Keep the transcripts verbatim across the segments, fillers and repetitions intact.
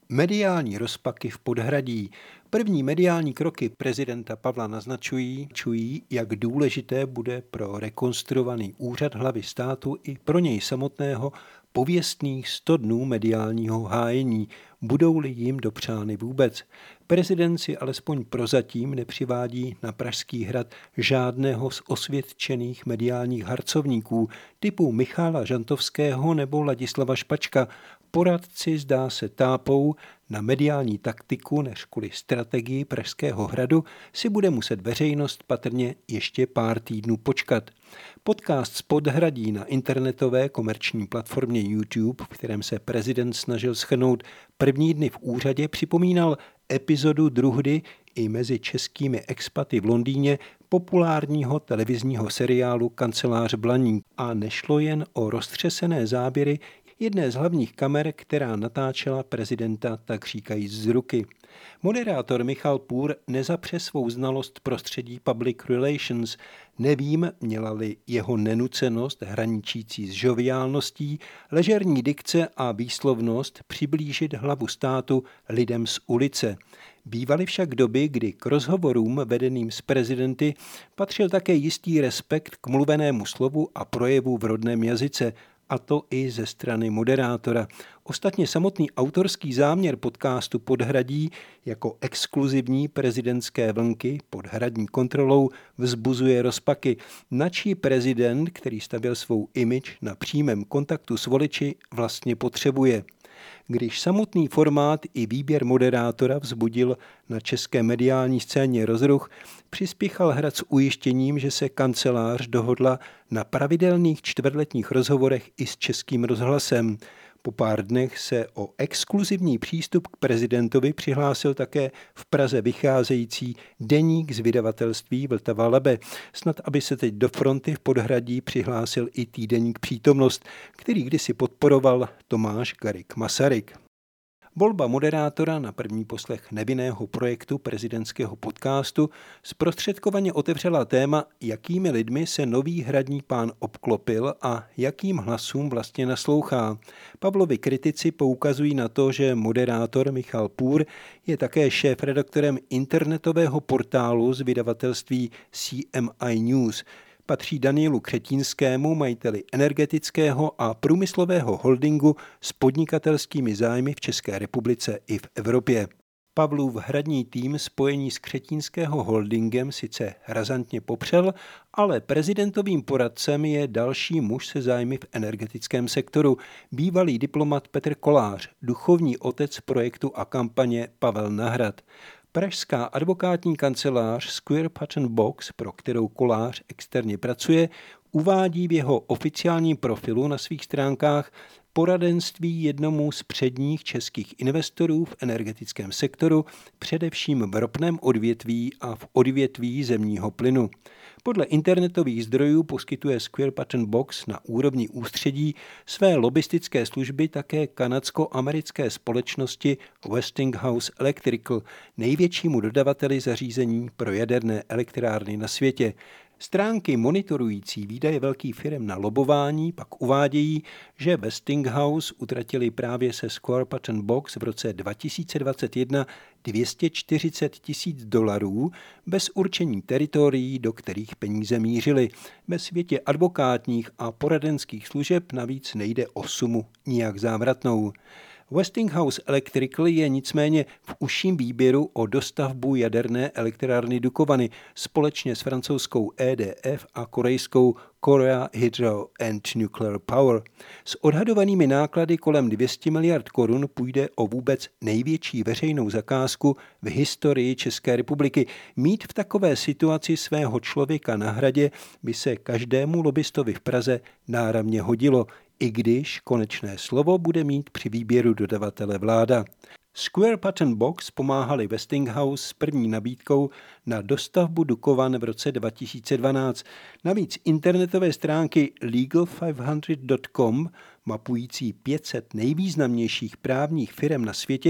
Mediální rozpaky v Podhradí. První mediální kroky prezidenta Pavla naznačují, čují, jak důležité bude pro rekonstruovaný úřad hlavy státu i pro něj samotného pověstných sto dnů mediálního hájení, budou-li jim dopřány vůbec. Prezident si alespoň prozatím nepřivádí na Pražský hrad žádného z osvědčených mediálních harcovníků typu Michala Žantovského nebo Ladislava Špačka. Poradci, zdá se, tápou na mediální taktiku než kvůli strategii Pražského hradu si bude muset veřejnost patrně ještě pár týdnů počkat. Podcast z Podhradí na internetové komerční platformě YouTube, v kterém se prezident snažil shrnout první dny v úřadě, připomínal epizodu druhdy i mezi českými expaty v Londýně populárního televizního seriálu Kancelář Blaník. A nešlo jen o roztřesené záběry jedné z hlavních kamer, která natáčela prezidenta tak říkajíc z ruky. Moderátor Michal Půr nezapře svou znalost prostředí public relations. Nevím, měla-li jeho nenucenost hraničící s žoviálností, ležerní dikce a výslovnost přiblížit hlavu státu lidem z ulice. Bývaly však doby, kdy k rozhovorům vedeným s prezidenty patřil také jistý respekt k mluvenému slovu a projevu v rodném jazyce, a to i ze strany moderátora. Ostatně samotný autorský záměr podcastu Podhradí jako exkluzivní prezidentské vlnky pod hradní kontrolou vzbuzuje rozpaky, načí prezident, který stavěl svou image na přímém kontaktu s voliči, vlastně potřebuje. Když samotný formát i výběr moderátora vzbudil na české mediální scéně rozruch, přispěchal hrad s ujištěním, že se kancelář dohodla na pravidelných čtvrtletních rozhovorech i s Českým rozhlasem. Po pár dnech se o exkluzivní přístup k prezidentovi přihlásil také v Praze vycházející deník z vydavatelství Vltava Labe. Snad, aby se teď do fronty v Podhradí přihlásil i týdeník Přítomnost, který kdysi podporoval Tomáš Garrigue Masaryk. Volba moderátora na první poslech nevinného projektu prezidentského podcastu zprostředkovaně otevřela téma, jakými lidmi se nový hradní pán obklopil a jakým hlasům vlastně naslouchá. Pavlovi kritici poukazují na to, že moderátor Michal Půr je také šéfredaktorem internetového portálu z vydavatelství C M I News. Patří Danielu Křetínskému, majiteli energetického a průmyslového holdingu s podnikatelskými zájmy v České republice i v Evropě. Pavlův hradní tým spojení s Křetínského holdingem sice razantně popřel, ale prezidentovým poradcem je další muž se zájmy v energetickém sektoru, bývalý diplomat Petr Kolář, duchovní otec projektu a kampaně Pavel Nahrad. Pražská advokátní kancelář Square Patent Box, pro kterou Kolář externě pracuje, uvádí v jeho oficiálním profilu na svých stránkách poradenství jednomu z předních českých investorů v energetickém sektoru, především v ropném odvětví a v odvětví zemního plynu. Podle internetových zdrojů poskytuje Square Patent Box na úrovni ústředí své lobistické služby také kanadsko-americké společnosti Westinghouse Electrical, největšímu dodavateli zařízení pro jaderné elektrárny na světě. Stránky monitorující výdaje velkých firm na lobování pak uvádějí, že Westinghouse utratili právě se Square Patent Box v roce dva tisíce dvacet jedna dvě stě čtyřicet tisíc dolarů bez určení teritorií, do kterých peníze mířily. Ve světě advokátních a poradenských služeb navíc nejde o sumu nijak závratnou. Westinghouse Electrical je nicméně v užším výběru o dostavbu jaderné elektrárny Dukovany společně s francouzskou E D F a korejskou Korea Hydro and Nuclear Power. S odhadovanými náklady kolem dvě stě miliard korun půjde o vůbec největší veřejnou zakázku v historii České republiky. Mít v takové situaci svého člověka na hradě by se každému lobbystovi v Praze náramně hodilo, i když konečné slovo bude mít při výběru dodavatele vláda. Square Patent Box pomáhali Westinghouse s první nabídkou na dostavbu Dukovan v roce dva tisíce dvanáct. Navíc internetové stránky legal pět set tečka com, mapující pět set nejvýznamnějších právních firem na světě,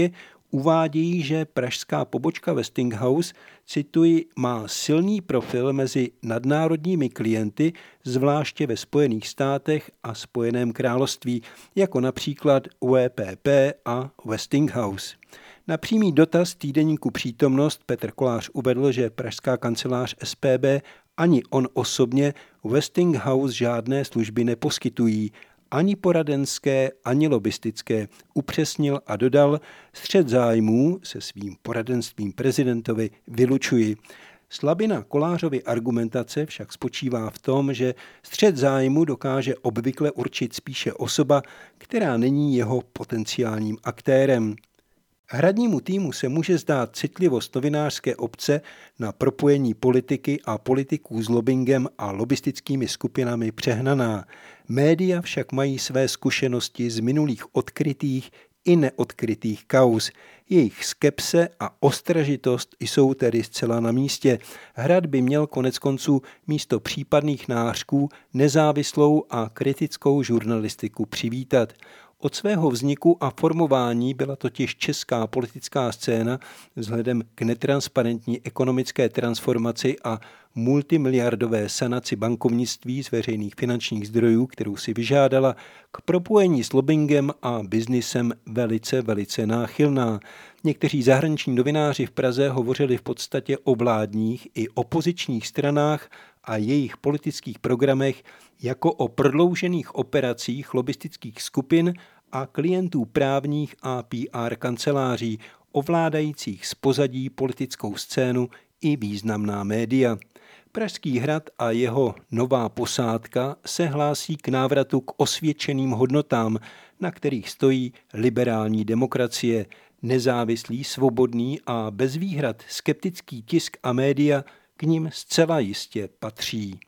Uvádějí, že pražská pobočka Westinghouse, cituji, má silný profil mezi nadnárodními klienty, zvláště ve Spojených státech a Spojeném království, jako například W P P a Westinghouse. Na přímý dotaz týdeníku Přítomnost Petr Kolář uvedl, že pražská kancelář S P B ani on osobně Westinghouse žádné služby neposkytují, ani poradenské, ani lobistické, upřesnil a dodal, střet zájmů se svým poradenstvím prezidentovi vylučuji. Slabina Kolářovy argumentace však spočívá v tom, že střet zájmu dokáže obvykle určit spíše osoba, která není jeho potenciálním aktérem. Hradnímu týmu se může zdát citlivost novinářské obce na propojení politiky a politiků s lobbingem a lobistickými skupinami přehnaná. Média však mají své zkušenosti z minulých odkrytých i neodkrytých kauz. Jejich skepse a ostražitost jsou tedy zcela na místě. Hrad by měl koneckonců místo případných nářků nezávislou a kritickou žurnalistiku přivítat. Od svého vzniku a formování byla totiž česká politická scéna vzhledem k netransparentní ekonomické transformaci a multimiliardové sanaci bankovnictví z veřejných finančních zdrojů, kterou si vyžádala, k propojení s lobbingem a biznisem velice, velice náchylná. Někteří zahraniční novináři v Praze hovořili v podstatě o vládních i opozičních stranách a jejich politických programech jako o prodloužených operacích lobistických skupin a klientů právních a P R kanceláří, ovládajících z pozadí politickou scénu i významná média. Pražský hrad a jeho nová posádka se hlásí k návratu k osvědčeným hodnotám, na kterých stojí liberální demokracie. Nezávislý, svobodný a bez výhrad skeptický tisk a média k nim zcela jistě patří.